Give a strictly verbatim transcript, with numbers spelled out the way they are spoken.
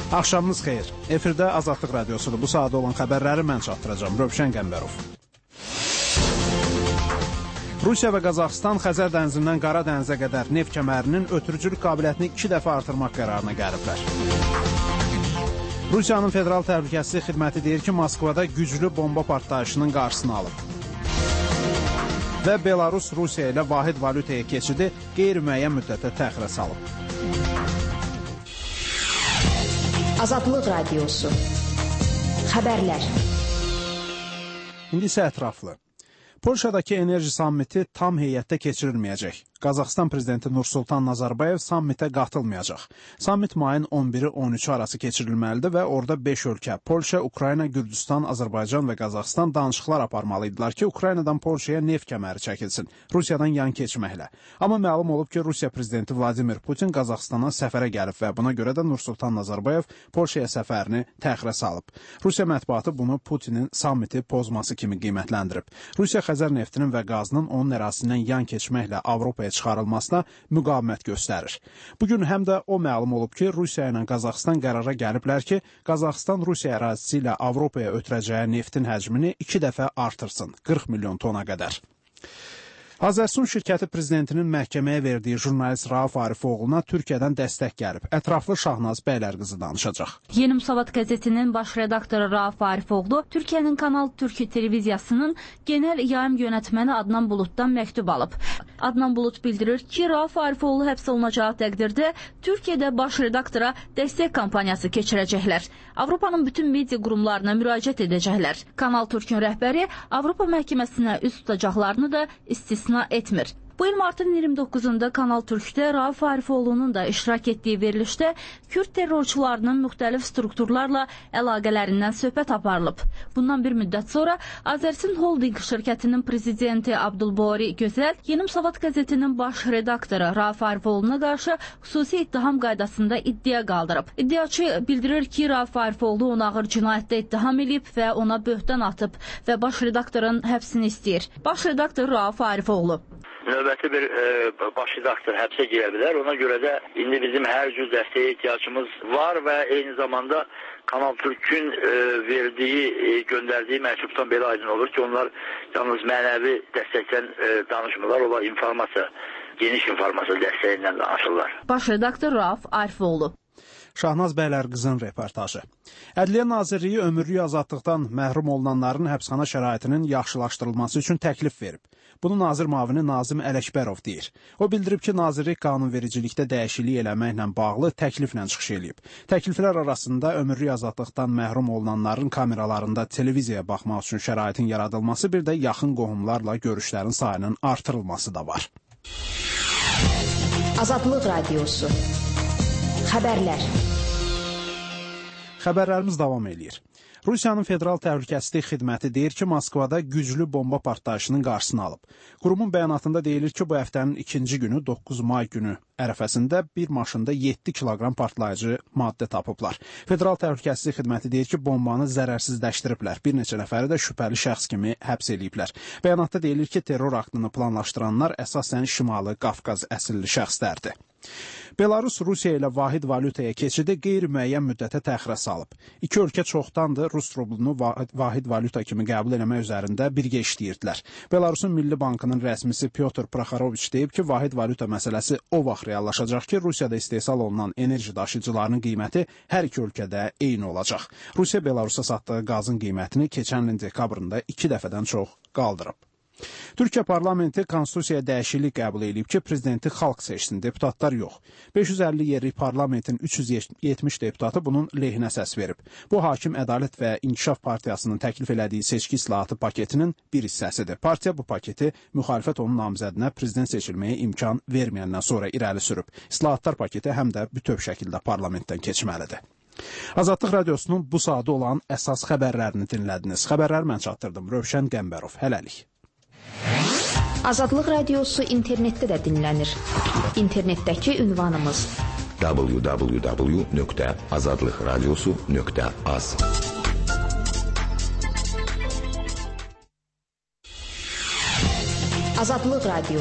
Axşamınız xeyir. Efirdə Azadlıq Radiosudur. Bu saat olan xəbərləri mən çatdıracağım. Rövşən Qəmbərov. Rusiya və Qazaxıstan Xəzər dənizindən Qara dənizə qədər neft kəmərinin ötürücülük qabiliyyətini iki dəfə artırmaq qərarına gəliblər. Rusiyanın Federal Təhlükəsizlik Xidməti deyir ki, Moskvada güclü bomba partlayışının qarşısını alıb. Və Belarus Rusiya ilə vahid valyutaya keçidi qeyri-müəyyən müddətə təxirə salıb. Azadlıq Radiosu. Xəbərlər. İndi isə ətraflı. Polşadakı enerji sammiti tam heyətdə keçirilməyəcək. Qazaxıstan prezidenti Nursultan Nazarbayev sammitə qatılmayacaq. Sammit mayın on biri on üçü arası keçirilməlidir və orada beş ölkə Polşa, Ukrayna, Gürcüstan, Azərbaycan və Qazaxıstan danışıqlar aparmalıydılar ki, Ukraynadan Polşaya neft kəməri çəkilsin, Rusiyadan yan keçməklə. Amma məlum olub ki, Rusiya prezidenti Vladimir Putin Qazaxıstana səfərə gəlib və buna görə də Nursultan Nazarbayev Polşaya səfərini təxirə salıb. Rusiya mətbuatı bunu Putinin sammiti pozması kimi qiymətləndirib. Rusiya Xəzər neftinin və qazının onun ərazisindən yan keçməklə Avropaya çıxarılmasına müqavimət göstərir. Bugün həm də o məlum olub ki, Rusiya ilə Qazaxıstan qərara gəliblər ki, Qazaxıstan Rusiya ərazisi ilə Avropaya ötürəcəyi neftin həcmini iki dəfə artırsın, qırx milyon tona qədər. Azərsun şirkəti prezidentinin məhkəməyə verdiyi jurnalist Rauf Arifoğluna Türkiyədən dəstək gəlib. Ətraflı Şahnaz Bəylərqızı danışacaq. Yeni Müsavat qəzetinin baş redaktoru Rauf Arifoğlu Türkiyənin Kanal Türk televiziyasının genel yayım yönətməni Adnan Bulutdan məktub alıb. Adnan Bulut bildirir ki, Rauf Arifoğlu həbs olunacağı təqdirdə Türkiyədə baş redaktora dəstək kampaniyası keçirəcəklər. Avropanın bütün media qurumlarına müraciət edəcəklər. Kanal Türk'ün rəhbəri Avropa məhkəməsinə üst tutacaqlarını da istisna etmir. Bu il martın iyirmi doqquzunda Kanal Türk'də Rauf Arifoğlu'nun da iştirak etdiyi verilişdə Kürt terrorçularının müxtəlif strukturlarla əlaqələrindən söhbət aparılıb. Bundan bir müddət sonra Azərsin Holding şirkətinin prezidenti Abdulbari Gözəl Yeni Müsavat qəzetinin baş redaktoru Rauf Arifoğlu'na qarşı xüsusi ittiham qaydasında iddia qaldırıb. İddiaçı bildirir ki, Rauf Arifoğlu onu ağır cinayətdə ittiham edib və ona böhtan atıb və baş redaktorun həbsini istəyir. Baş redaktor Rauf Arifoğlu. Növbəti bir e, baş redaktor həbsə girə bilər. Ona görə də indi bizim hər cür dəstəyə ehtiyacımız var və eyni zamanda Kanal Türk'ün e, verdiyi, e, göndərdiyi məktubdan belə aydın olur ki, onlar yalnız mənəvi dəstəkdən e, danışmırlar, onlar informasiya, geniş informasiya dəstəyindən danışırlar. Baş redaktor Rauf Arifoğlu. Şahnaz Bəylərqızın reportajı. Ədliyyə Nazirliyi ömürlük azadlıqdan məhrum olunanların həbsxana şəraitinin yaxşılaşdırılması üçün təklif verib. Bunu Nazir müavini Nazim Ələkbərov deyir. O bildirib ki, Nazirlik qanunvericilikdə dəyişiklik eləməklə bağlı təkliflə çıxış eləyib. Təkliflər arasında ömürlük azadlıqdan məhrum olunanların kameralarında televiziyaya baxmaq üçün şəraitin yaradılması, bir də yaxın qohumlarla görüşlərin sayının artırılması da var. Azadlıq Radiosu. Xəbərlər. Xəbərlərimiz davam eləyir. Rusiyanın Federal Təhlükəsizlik Xidməti deyir ki, Moskvada güclü bomba partlayışının qarşısını alıb. Qurumun bəyanatında deyilir ki, bu həftənin ikinci günü doqquz may günü ərəfəsində bir maşında yeddi kiloqram partlayıcı maddə tapıblar. Federal Təhlükəsizlik Xidməti deyir ki, bombanı zərərsizləşdiriblər. Bir neçə nəfəri də şübhəli şəxs kimi həbs eləyiblər. Bəyanatda deyilir ki, terror aktını planlaşdıranlar əsasən Şimali Qafqaz əsilli şəxslərdir. Belarus Rusiya ilə vahid valyutaya keçidi qeyri-müəyyən müddətə təxirə salıb. İki ölkə çoxdandır Rus rublunu vahid valyuta kimi qəbul eləmək üzərində birgə işləyirdilər. Belarusun Milli Bankının rəsmisi Pyotr Proxoroviç deyib ki, vahid valyuta məsələsi o vaxt reallaşacaq ki, Rusiyada istehsal olunan enerji daşıyıcılarının qiyməti hər iki ölkədə eyni olacaq. Rusiya Belarusa satdığı qazın qiymətini keçən ilin dekabrında iki dəfədən çox qaldırıb. Türkiyə parlamenti konstitusiyaya dəyişiklik qəbul edib ki, prezidenti xalq seçsin, deputatlar yox. beş yüz əlli yerlik parlamentin üç yüz yetmiş deputatı bunun lehinə səs verib. Bu, Hakim Ədalət və İnkişaf Partiyasının təklif elədiyi seçki islahatı paketinin bir hissəsidir. Partiya bu paketi müxalifət onun namizədinə prezident seçilməyə imkan verməyəndən sonra irəli sürüb. İslahatlar paketi həm də bütöv şəkildə parlamentdən keçməlidir. Azadlıq Radiosunun bu saatı olan əsas xəbərlərini dinlədiniz. Xəbərləri mən çatdırdım. Rövşən Qəmbərov. Hələlik. Azadlıq Radiosu internetdə də dinlənir. İnternetdəki ünvanımız w w w nöqtə azadlıq radiosu nöqtə az. Azadlıq Radiosu.